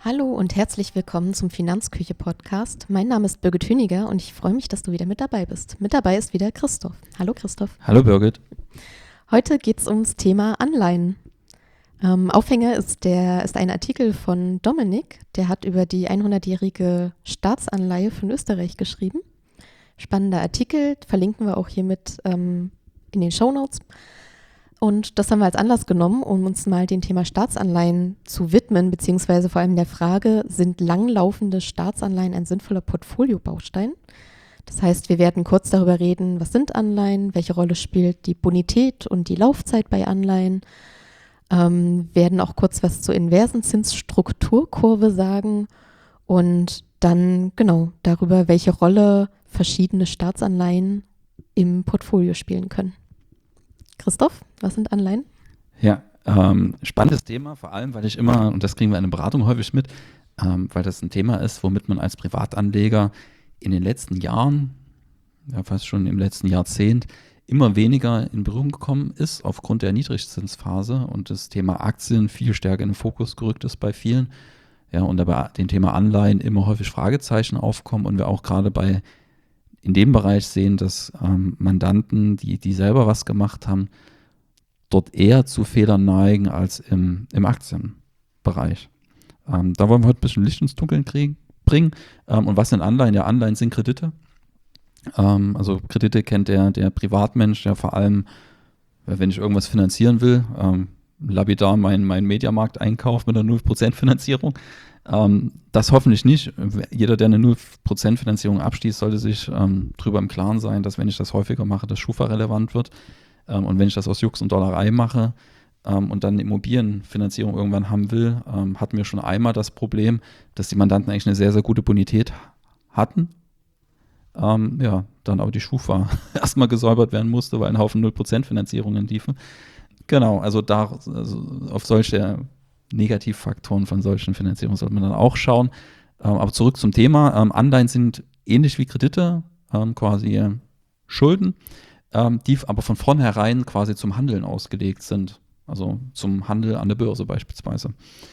Hallo und herzlich willkommen zum Finanzküche-Podcast. Mein Name ist Birgit Hüniger und ich freue mich, dass du wieder mit dabei bist. Mit dabei ist wieder Christoph. Hallo Christoph. Hallo Birgit. Heute geht es ums Thema Anleihen. Aufhänger ist ein Artikel von Dominik, der hat über die 100-jährige Staatsanleihe von Österreich geschrieben. Spannender Artikel, verlinken wir auch hiermit in den Shownotes. Und das haben wir als Anlass genommen, um uns mal dem Thema Staatsanleihen zu widmen, beziehungsweise vor allem der Frage, sind langlaufende Staatsanleihen ein sinnvoller Portfoliobaustein? Das heißt, wir werden kurz darüber reden, was sind Anleihen, welche Rolle spielt die Bonität und die Laufzeit bei Anleihen, werden auch kurz was zur inversen Zinsstrukturkurve sagen und dann genau darüber, welche Rolle verschiedene Staatsanleihen im Portfolio spielen können. Christoph, was sind Anleihen? Ja, spannendes Thema, vor allem, weil ich immer, und das kriegen wir in der Beratung häufig mit, weil das ein Thema ist, womit man als Privatanleger in den letzten Jahren, ja fast schon im letzten Jahrzehnt, immer weniger in Berührung gekommen ist aufgrund der Niedrigzinsphase und das Thema Aktien viel stärker in den Fokus gerückt ist bei vielen. Ja, und dabei dem Thema Anleihen immer häufig Fragezeichen aufkommen und wir auch gerade in dem Bereich sehen, dass Mandanten, die selber was gemacht haben, dort eher zu Fehlern neigen als im Aktienbereich. Da wollen wir heute ein bisschen Licht ins Dunkeln bringen. Und was sind Anleihen? Ja, Anleihen sind Kredite. Also Kredite kennt der Privatmensch ja vor allem, wenn ich irgendwas finanzieren will, lapidar mein Mediamarkt-Einkauf mit einer 0% Finanzierung. Das hoffentlich nicht. Jeder, der eine 0% Finanzierung abschließt, sollte sich darüber im Klaren sein, dass wenn ich das häufiger mache, das Schufa relevant wird. Und wenn ich das aus Jux und Dollerei mache und dann eine Immobilienfinanzierung irgendwann haben will, hatten wir schon einmal das Problem, dass die Mandanten eigentlich eine sehr, sehr gute Bonität hatten. Dann aber die Schufa erstmal gesäubert werden musste, weil ein Haufen 0% Finanzierungen liefen. Genau, also auf solche Negativfaktoren von solchen Finanzierungen sollte man dann auch schauen. Aber zurück zum Thema. Anleihen sind ähnlich wie Kredite, quasi Schulden, die aber von vornherein quasi zum Handeln ausgelegt sind. Also zum Handel an der Börse beispielsweise.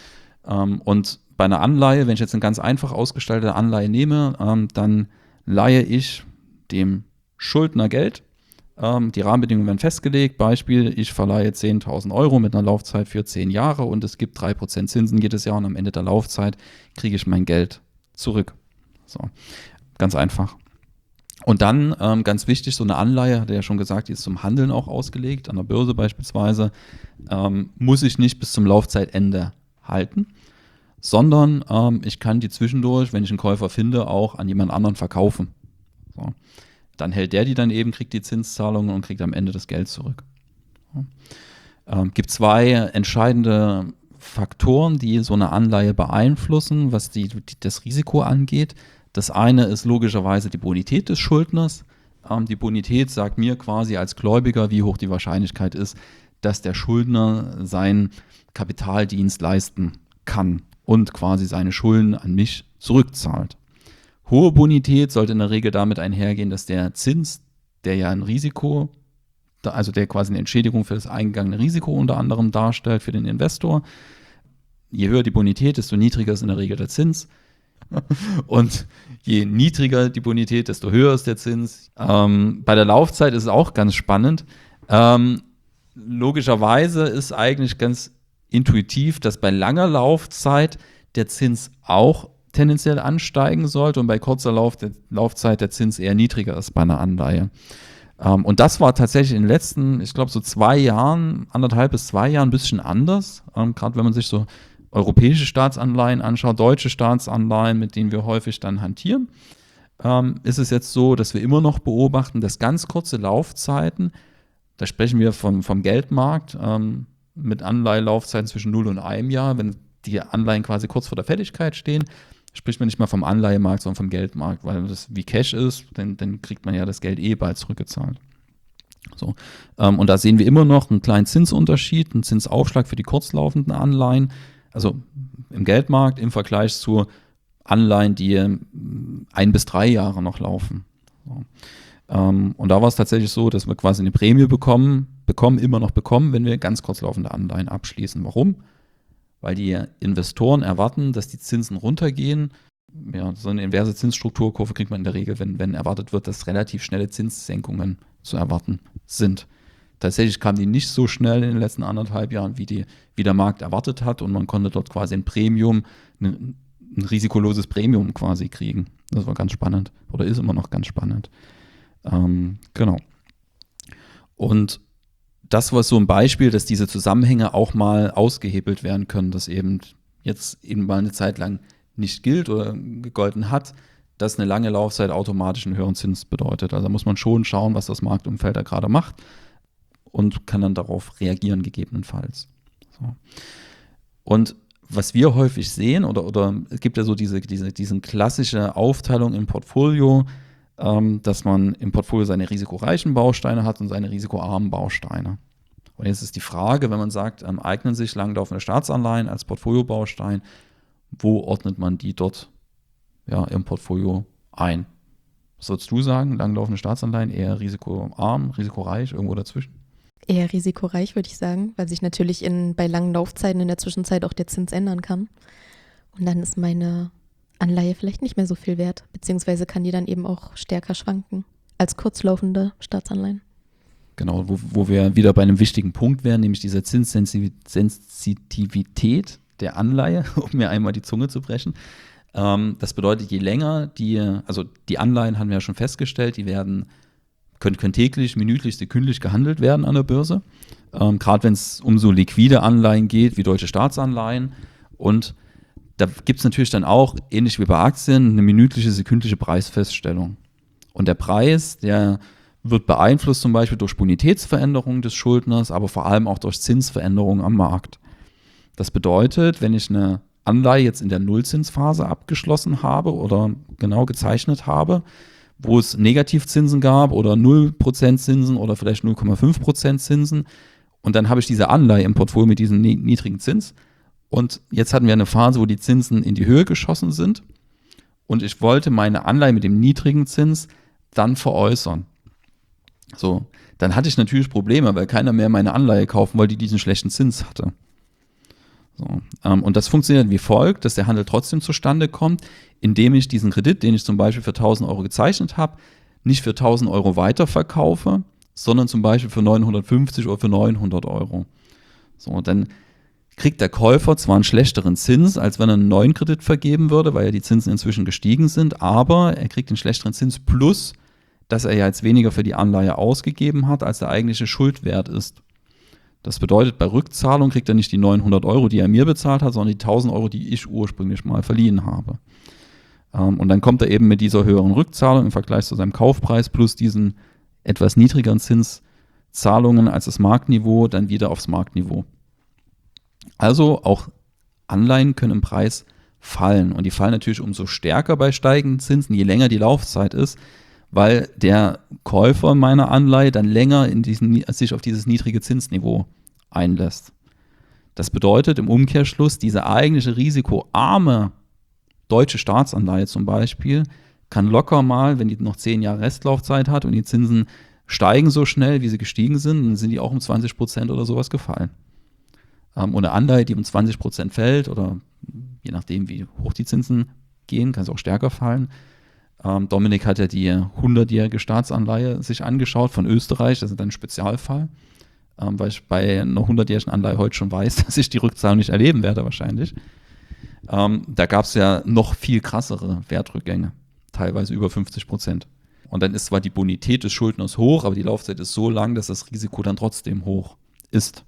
Und bei einer Anleihe, wenn ich jetzt eine ganz einfach ausgestaltete Anleihe nehme, dann leihe ich dem Schuldner Geld. Die Rahmenbedingungen werden festgelegt. Beispiel, ich verleihe 10.000 Euro mit einer Laufzeit für 10 Jahre und es gibt 3% Zinsen jedes Jahr und am Ende der Laufzeit kriege ich mein Geld zurück. So, ganz einfach. Und dann, ganz wichtig, so eine Anleihe, hat er ja schon gesagt, die ist zum Handeln auch ausgelegt, an der Börse beispielsweise, muss ich nicht bis zum Laufzeitende halten, sondern ich kann die zwischendurch, wenn ich einen Käufer finde, auch an jemand anderen verkaufen. So. Dann hält der die dann eben, kriegt die Zinszahlungen und kriegt am Ende das Geld zurück. Gibt zwei entscheidende Faktoren, die so eine Anleihe beeinflussen, was das Risiko angeht. Das eine ist logischerweise die Bonität des Schuldners. Die Bonität sagt mir quasi als Gläubiger, wie hoch die Wahrscheinlichkeit ist, dass der Schuldner seinen Kapitaldienst leisten kann und quasi seine Schulden an mich zurückzahlt. Hohe Bonität sollte in der Regel damit einhergehen, dass der Zins, der ja ein Risiko, also der quasi eine Entschädigung für das eingegangene Risiko unter anderem darstellt für den Investor. Je höher die Bonität, desto niedriger ist in der Regel der Zins. Und je niedriger die Bonität, desto höher ist der Zins. Bei der Laufzeit ist es auch ganz spannend. Logischerweise ist eigentlich ganz intuitiv, dass bei langer Laufzeit der Zins auch tendenziell ansteigen sollte und bei kurzer Laufzeit der Zins eher niedriger ist bei einer Anleihe. Und das war tatsächlich in den letzten, ich glaube so 2 Jahren, 1,5 bis 2 Jahren ein bisschen anders. Gerade wenn man sich so europäische Staatsanleihen anschaut, deutsche Staatsanleihen, mit denen wir häufig dann hantieren, ist es jetzt so, dass wir immer noch beobachten, dass ganz kurze Laufzeiten, da sprechen wir vom Geldmarkt, mit Anleihelaufzeiten zwischen 0 und 1 Jahr, wenn die Anleihen quasi kurz vor der Fälligkeit stehen, spricht man nicht mal vom Anleihemarkt, sondern vom Geldmarkt, weil das wie Cash ist, dann kriegt man ja das Geld bald zurückgezahlt. So. Und da sehen wir immer noch einen kleinen Zinsunterschied, einen Zinsaufschlag für die kurzlaufenden Anleihen, also im Geldmarkt im Vergleich zu Anleihen, die 1 bis 3 Jahre noch laufen. So. Und da war es tatsächlich so, dass wir quasi eine Prämie bekommen, wenn wir ganz kurzlaufende Anleihen abschließen. Warum? weil die Investoren erwarten, dass die Zinsen runtergehen. Ja, so eine inverse Zinsstrukturkurve kriegt man in der Regel, wenn erwartet wird, dass relativ schnelle Zinssenkungen zu erwarten sind. Tatsächlich kamen die nicht so schnell in den letzten 1,5 Jahren, wie der Markt erwartet hat, und man konnte dort quasi ein risikoloses Premium quasi kriegen. Das war ganz spannend oder ist immer noch ganz spannend. Genau. Und das war so ein Beispiel, dass diese Zusammenhänge auch mal ausgehebelt werden können, dass eben jetzt eben mal eine Zeit lang nicht gilt oder gegolten hat, dass eine lange Laufzeit automatisch einen höheren Zins bedeutet. Also da muss man schon schauen, was das Marktumfeld da gerade macht und kann dann darauf reagieren gegebenenfalls. So. Und was wir häufig sehen, oder es gibt ja so diese klassische Aufteilung im Portfolio, dass man im Portfolio seine risikoreichen Bausteine hat und seine risikoarmen Bausteine. Und jetzt ist die Frage, wenn man sagt, eignen sich langlaufende Staatsanleihen als Portfoliobaustein, wo ordnet man die dort im Portfolio ein? Was würdest du sagen? Langlaufende Staatsanleihen eher risikoarm, risikoreich, irgendwo dazwischen? Eher risikoreich, würde ich sagen, weil sich natürlich bei langen Laufzeiten in der Zwischenzeit auch der Zins ändern kann. Und dann ist meine Anleihe vielleicht nicht mehr so viel wert, beziehungsweise kann die dann eben auch stärker schwanken als kurzlaufende Staatsanleihen. Genau, wo wir wieder bei einem wichtigen Punkt wären, nämlich dieser Zinssensitivität der Anleihe, um mir einmal die Zunge zu brechen. Das bedeutet, je länger die Anleihen haben wir ja schon festgestellt, die können täglich, minütlich, sekündlich gehandelt werden an der Börse. Gerade wenn es um so liquide Anleihen geht, wie deutsche Staatsanleihen. Und da gibt es natürlich dann auch, ähnlich wie bei Aktien, eine minütliche, sekündliche Preisfeststellung. Und der Preis, der wird beeinflusst zum Beispiel durch Bonitätsveränderungen des Schuldners, aber vor allem auch durch Zinsveränderungen am Markt. Das bedeutet, wenn ich eine Anleihe jetzt in der Nullzinsphase abgeschlossen habe oder genau gezeichnet habe, wo es Negativzinsen gab oder 0% Zinsen oder vielleicht 0,5% Zinsen, und dann habe ich diese Anleihe im Portfolio mit diesem niedrigen Zins, und jetzt hatten wir eine Phase, wo die Zinsen in die Höhe geschossen sind, und ich wollte meine Anleihe mit dem niedrigen Zins dann veräußern. So, dann hatte ich natürlich Probleme, weil keiner mehr meine Anleihe kaufen wollte, die diesen schlechten Zins hatte. So, und das funktioniert wie folgt, dass der Handel trotzdem zustande kommt, indem ich diesen Kredit, den ich zum Beispiel für 1.000 Euro gezeichnet habe, nicht für 1.000 Euro weiterverkaufe, sondern zum Beispiel für 950 oder für 900 Euro. So, dann kriegt der Käufer zwar einen schlechteren Zins, als wenn er einen neuen Kredit vergeben würde, weil ja die Zinsen inzwischen gestiegen sind, aber er kriegt den schlechteren Zins plus, dass er ja jetzt weniger für die Anleihe ausgegeben hat, als der eigentliche Schuldwert ist. Das bedeutet, bei Rückzahlung kriegt er nicht die 900 Euro, die er mir bezahlt hat, sondern die 1.000 Euro, die ich ursprünglich mal verliehen habe. Und dann kommt er eben mit dieser höheren Rückzahlung im Vergleich zu seinem Kaufpreis plus diesen etwas niedrigeren Zinszahlungen als das Marktniveau dann wieder aufs Marktniveau. Also auch Anleihen können im Preis fallen. Und die fallen natürlich umso stärker bei steigenden Zinsen, je länger die Laufzeit ist, weil der Käufer meiner Anleihe dann länger sich auf dieses niedrige Zinsniveau einlässt. Das bedeutet im Umkehrschluss, diese eigentliche risikoarme deutsche Staatsanleihe zum Beispiel kann locker mal, wenn die noch 10 Jahre Restlaufzeit hat und die Zinsen steigen so schnell, wie sie gestiegen sind, dann sind die auch um 20% oder sowas gefallen. Und eine Anleihe, die um 20% fällt oder je nachdem, wie hoch die Zinsen gehen, kann es auch stärker fallen. Dominik hat ja die 100-jährige Staatsanleihe sich angeschaut von Österreich, das ist ein Spezialfall, weil ich bei einer 100-jährigen Anleihe heute schon weiß, dass ich die Rückzahlung nicht erleben werde wahrscheinlich. Da gab es ja noch viel krassere Wertrückgänge, teilweise über 50%. Und dann ist zwar die Bonität des Schuldners hoch, aber die Laufzeit ist so lang, dass das Risiko dann trotzdem hoch ist.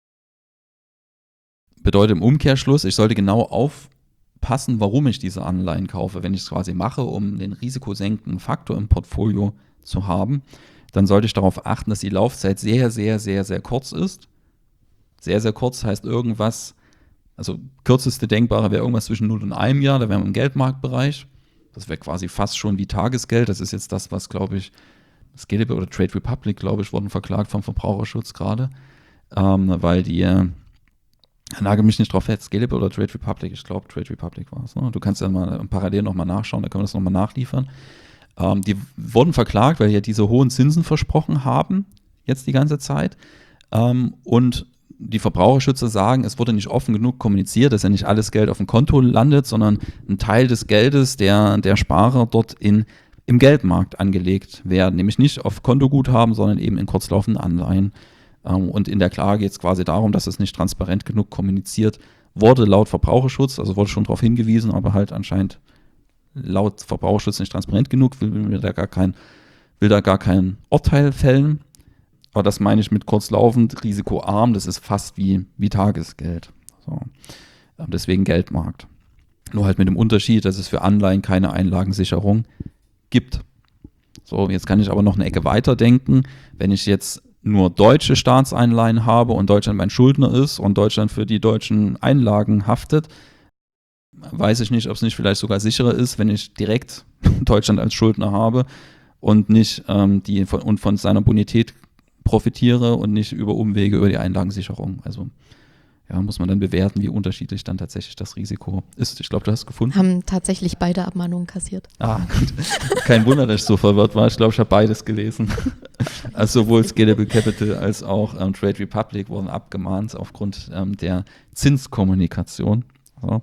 Bedeutet im Umkehrschluss, ich sollte genau aufpassen, warum ich diese Anleihen kaufe. Wenn ich es quasi mache, um den risikosenkenden Faktor im Portfolio zu haben, dann sollte ich darauf achten, dass die Laufzeit sehr, sehr, sehr, sehr kurz ist. Sehr, sehr kurz heißt irgendwas, also kürzeste denkbare wäre irgendwas zwischen 0 und 1 Jahr, da wären wir im Geldmarktbereich. Das wäre quasi fast schon wie Tagesgeld. Das ist jetzt das, was, glaube ich, Scalable oder Trade Republic, glaube ich, wurden verklagt vom Verbraucherschutz gerade, weil die nagel mich nicht drauf fest, Scalable oder Trade Republic, ich glaube Trade Republic war es. Ne? Du kannst ja mal parallel nochmal nachschauen, da können wir das nochmal nachliefern. Die wurden verklagt, weil die ja diese hohen Zinsen versprochen haben, jetzt die ganze Zeit. Und die Verbraucherschützer sagen, es wurde nicht offen genug kommuniziert, dass ja nicht alles Geld auf dem Konto landet, sondern ein Teil des Geldes der Sparer dort im Geldmarkt angelegt werden. Nämlich nicht auf Kontoguthaben, sondern eben in kurzlaufenden Anleihen. Und in der Klage geht es quasi darum, dass es nicht transparent genug kommuniziert wurde laut Verbraucherschutz, also wurde schon darauf hingewiesen, aber halt anscheinend laut Verbraucherschutz nicht transparent genug, will da gar kein Urteil fällen. Aber das meine ich mit kurzlaufend, risikoarm, das ist fast wie Tagesgeld. So. Deswegen Geldmarkt. Nur halt mit dem Unterschied, dass es für Anleihen keine Einlagensicherung gibt. So, jetzt kann ich aber noch eine Ecke weiter denken. Wenn ich jetzt nur deutsche Staatseinleihen habe und Deutschland mein Schuldner ist und Deutschland für die deutschen Einlagen haftet, weiß ich nicht, ob es nicht vielleicht sogar sicherer ist, wenn ich direkt Deutschland als Schuldner habe und nicht von seiner Bonität profitiere und nicht über Umwege über die Einlagensicherung. Also ja, muss man dann bewerten, wie unterschiedlich dann tatsächlich das Risiko ist. Ich glaube, du hast es gefunden. Haben tatsächlich beide Abmahnungen kassiert. Ah, gut. Kein Wunder, dass ich so verwirrt war. Ich glaube, ich habe beides gelesen. Also sowohl Scalable Capital als auch Trade Republic wurden abgemahnt aufgrund der Zinskommunikation. So.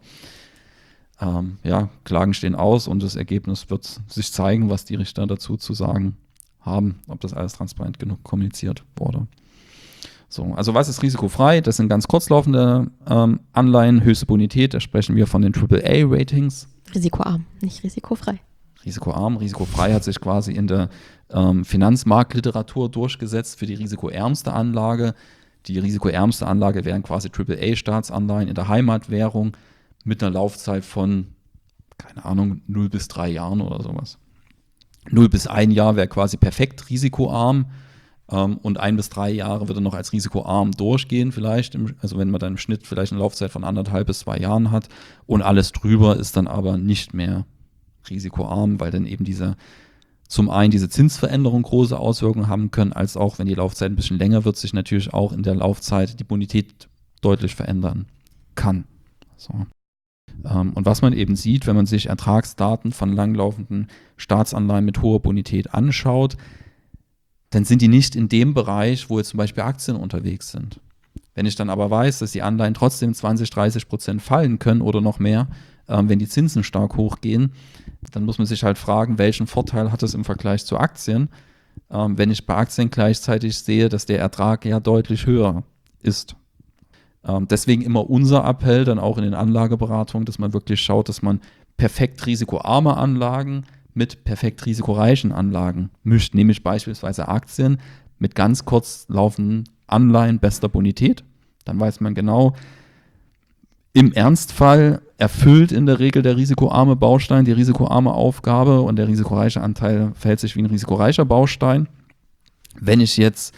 Ja, Klagen stehen aus und das Ergebnis wird sich zeigen, was die Richter dazu zu sagen haben, ob das alles transparent genug kommuniziert wurde. So, also was ist risikofrei? Das sind ganz kurzlaufende Anleihen, höchste Bonität, da sprechen wir von den AAA-Ratings. Risikoarm, nicht risikofrei. Risikoarm, risikofrei hat sich quasi in der Finanzmarktliteratur durchgesetzt für die risikoärmste Anlage. Die risikoärmste Anlage wären quasi AAA-Staatsanleihen in der Heimatwährung mit einer Laufzeit von, keine Ahnung, 0 bis 3 Jahren oder sowas. 0 bis 1 Jahr wäre quasi perfekt risikoarm. Und 1 bis 3 Jahre würde noch als risikoarm durchgehen vielleicht, also wenn man dann im Schnitt vielleicht eine Laufzeit von 1,5 bis 2 Jahren hat und alles drüber ist dann aber nicht mehr risikoarm, weil dann eben zum einen diese Zinsveränderung große Auswirkungen haben können, als auch, wenn die Laufzeit ein bisschen länger wird, sich natürlich auch in der Laufzeit die Bonität deutlich verändern kann. So. Und was man eben sieht, wenn man sich Ertragsdaten von langlaufenden Staatsanleihen mit hoher Bonität anschaut, dann sind die nicht in dem Bereich, wo jetzt zum Beispiel Aktien unterwegs sind. Wenn ich dann aber weiß, dass die Anleihen trotzdem 20-30% fallen können oder noch mehr, wenn die Zinsen stark hochgehen, dann muss man sich halt fragen, welchen Vorteil hat es im Vergleich zu Aktien, wenn ich bei Aktien gleichzeitig sehe, dass der Ertrag ja deutlich höher ist. Deswegen immer unser Appell dann auch in den Anlageberatungen, dass man wirklich schaut, dass man perfekt risikoarme Anlagen mit perfekt risikoreichen Anlagen mischt, nämlich beispielsweise Aktien mit ganz kurz laufenden Anleihen bester Bonität. Dann weiß man genau, im Ernstfall erfüllt in der Regel der risikoarme Baustein die risikoarme Aufgabe und der risikoreiche Anteil verhält sich wie ein risikoreicher Baustein. Wenn ich jetzt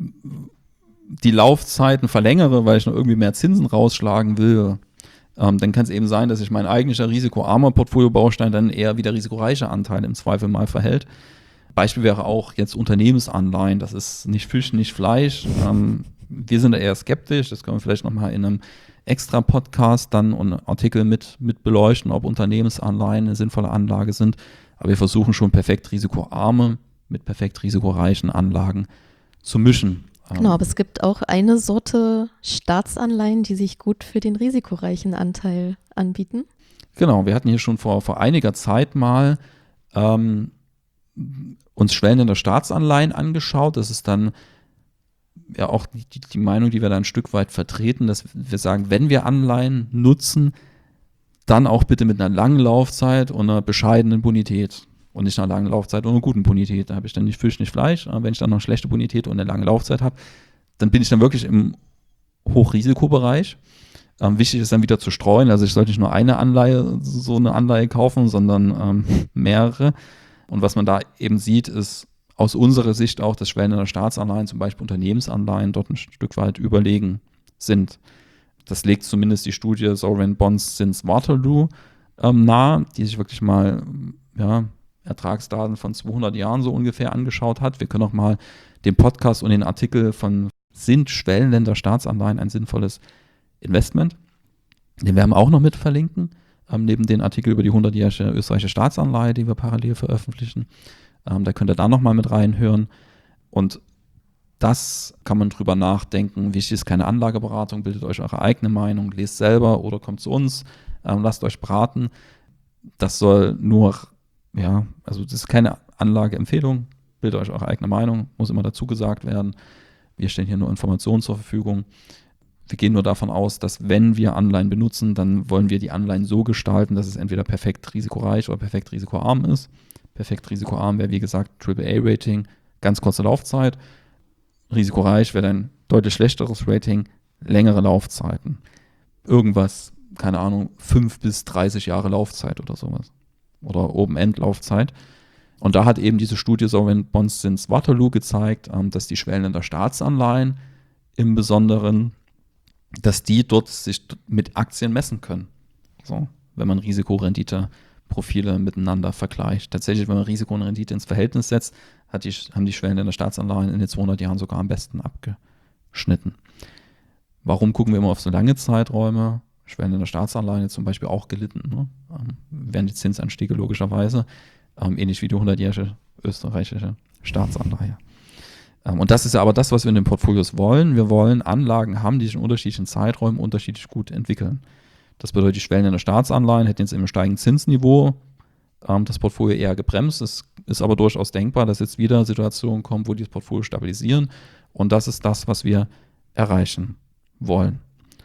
die Laufzeiten verlängere, weil ich noch irgendwie mehr Zinsen rausschlagen will, dann kann es eben sein, dass sich mein eigentlicher risikoarmer Portfoliobaustein dann eher wie der risikoreiche Anteil im Zweifel mal verhält. Beispiel wäre auch jetzt Unternehmensanleihen. Das ist nicht Fisch, nicht Fleisch. Wir sind da eher skeptisch. Das können wir vielleicht nochmal in einem extra Podcast dann und Artikel mit beleuchten, ob Unternehmensanleihen eine sinnvolle Anlage sind. Aber wir versuchen schon perfekt risikoarme mit perfekt risikoreichen Anlagen zu mischen. Genau, aber es gibt auch eine Sorte Staatsanleihen, die sich gut für den risikoreichen Anteil anbieten. Genau, wir hatten hier schon vor einiger Zeit mal uns schwellende Staatsanleihen angeschaut. Das ist dann ja auch die Meinung, die wir da ein Stück weit vertreten, dass wir sagen, wenn wir Anleihen nutzen, dann auch bitte mit einer langen Laufzeit und einer bescheidenen Bonität. Und nicht einer langen Laufzeit und einer guten Bonität. Da habe ich dann nicht Fisch, nicht Fleisch. Aber wenn ich dann noch schlechte Bonität und eine lange Laufzeit habe, dann bin ich dann wirklich im Hochrisikobereich. Wichtig ist dann wieder zu streuen. Also ich sollte nicht nur eine Anleihe kaufen, sondern mehrere. Und was man da eben sieht, ist aus unserer Sicht auch, dass schwellende Staatsanleihen, zum Beispiel Unternehmensanleihen, dort ein Stück weit überlegen sind. Das legt zumindest die Studie Sovereign Bonds since Waterloo nahe, die sich wirklich mal Ertragsdaten von 200 Jahren so ungefähr angeschaut hat. Wir können auch mal den Podcast und den Artikel von Sind Schwellenländer Staatsanleihen ein sinnvolles Investment? Den werden wir auch noch mit verlinken, neben den Artikel über die 100-jährige österreichische Staatsanleihe, die wir parallel veröffentlichen. Da könnt ihr da nochmal mit reinhören. Und Das kann man drüber nachdenken. Wichtig ist keine Anlageberatung, bildet euch eure eigene Meinung, lest selber oder kommt zu uns, lasst euch beraten. Das soll nur, also das ist keine Anlageempfehlung, bildet euch eure eigene Meinung, muss immer dazu gesagt werden. Wir stellen hier nur Informationen zur Verfügung. Wir gehen nur davon aus, dass wenn wir Anleihen benutzen, dann wollen wir die Anleihen so gestalten, dass es entweder perfekt risikoreich oder perfekt risikoarm ist. Perfekt risikoarm wäre, wie gesagt, AAA-Rating, ganz kurze Laufzeit. Risikoreich wäre ein deutlich schlechteres Rating, längere Laufzeiten. Irgendwas, keine Ahnung, 5 bis 30 Jahre Laufzeit oder sowas. Oder Open-End-Laufzeit. Und da hat eben diese Studie Sovereign Bonds since Waterloo gezeigt, dass die Schwellenländer Staatsanleihen im Besonderen, dass die dort sich mit Aktien messen können. So, wenn man Risikorendite-Profile miteinander vergleicht. Tatsächlich, wenn man Risiko und Rendite ins Verhältnis setzt, haben die Schwellenländer Staatsanleihen in den 200 Jahren sogar am besten abgeschnitten. Warum gucken wir immer auf so lange Zeiträume? Schwellenländer Staatsanleihen jetzt zum Beispiel auch gelitten, ne? Während die Zinsanstiege logischerweise, ähnlich wie die 100-jährige österreichische Staatsanleihe. Und das ist ja aber das, was wir in den Portfolios wollen. Wir wollen Anlagen haben, die sich in unterschiedlichen Zeiträumen unterschiedlich gut entwickeln. Das bedeutet, die Schwellenländer Staatsanleihen hätten jetzt im steigenden Zinsniveau das Portfolio eher gebremst. Es ist aber durchaus denkbar, dass jetzt wieder Situationen kommen, wo die das Portfolio stabilisieren. Und das ist das, was wir erreichen wollen.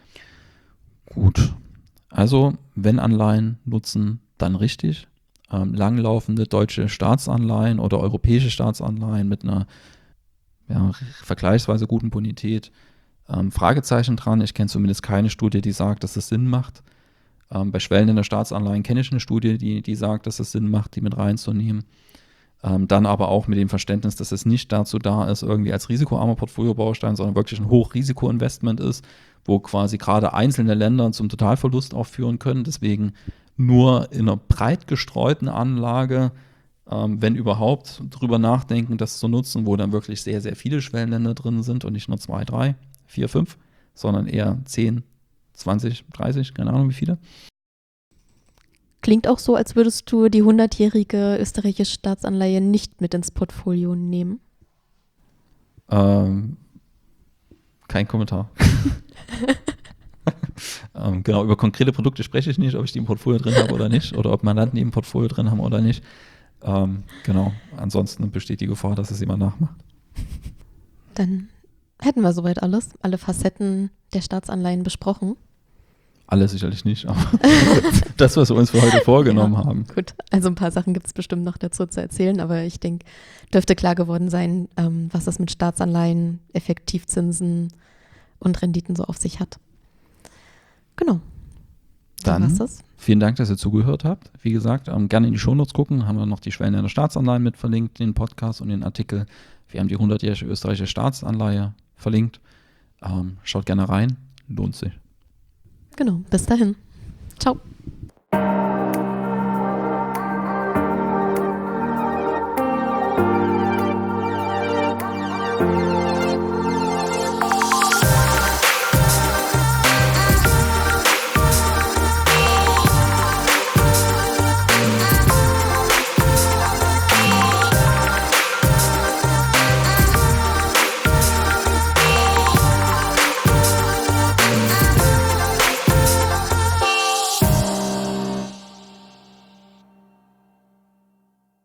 Gut. Also, wenn Anleihen nutzen, dann richtig. Langlaufende deutsche Staatsanleihen oder europäische Staatsanleihen mit einer vergleichsweise guten Bonität. Fragezeichen dran. Ich kenne zumindest keine Studie, die sagt, dass es Sinn macht. Bei Schwellenländer Staatsanleihen kenne ich eine Studie, die sagt, dass es Sinn macht, die mit reinzunehmen. Dann aber auch mit dem Verständnis, dass es nicht dazu da ist, irgendwie als risikoarmer Portfoliobaustein, sondern wirklich ein Hochrisikoinvestment ist, wo quasi gerade einzelne Länder zum Totalverlust auch führen können. Deswegen nur in einer breit gestreuten Anlage, wenn überhaupt, drüber nachdenken, das zu nutzen, wo dann wirklich sehr, sehr viele Schwellenländer drin sind und nicht nur 2, 3, 4, 5, sondern eher 10, 20, 30, keine Ahnung wie viele. Klingt auch so, als würdest du die 100-jährige österreichische Staatsanleihe nicht mit ins Portfolio nehmen. Kein Kommentar. Genau, über konkrete Produkte spreche ich nicht, ob ich die im Portfolio drin habe oder nicht, oder ob Mandanten die im Portfolio drin haben oder nicht. Genau, ansonsten besteht die Gefahr, dass es jemand nachmacht. Dann hätten wir soweit alles, alle Facetten der Staatsanleihen besprochen. Alle sicherlich nicht, aber das, was wir uns für heute vorgenommen haben. Gut, also ein paar Sachen gibt es bestimmt noch dazu zu erzählen, aber ich denke, dürfte klar geworden sein, was es mit Staatsanleihen, Effektivzinsen und Renditen so auf sich hat. Genau. Dann vielen Dank, dass ihr zugehört habt. Wie gesagt, gerne in die Shownotes gucken, haben wir noch die Schwellenländer Staatsanleihen mit verlinkt, den Podcast und den Artikel. Wir haben die 100-jährige österreichische Staatsanleihe verlinkt. Schaut gerne rein, lohnt sich. Genau, bis dahin. Ciao.